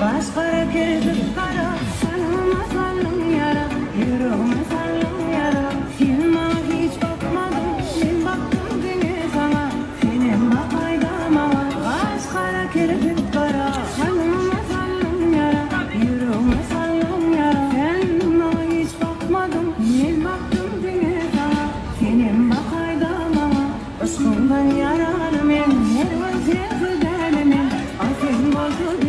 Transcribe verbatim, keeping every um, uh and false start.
Başkara kirpik kara, sanıma sallım yara, yüreğime sallım yara. Filma hiç bakmadım, ben baktım gene sana. Senin bakaydama var. Başkara kirpik kara, sanıma sallım yara, yüreğime sallım yara. Filma hiç bakmadım, ben baktım gene sana. Senin bakaydama var. Aşkımdan yaralı men, her vaziyeti derdim men. Aşkım oldu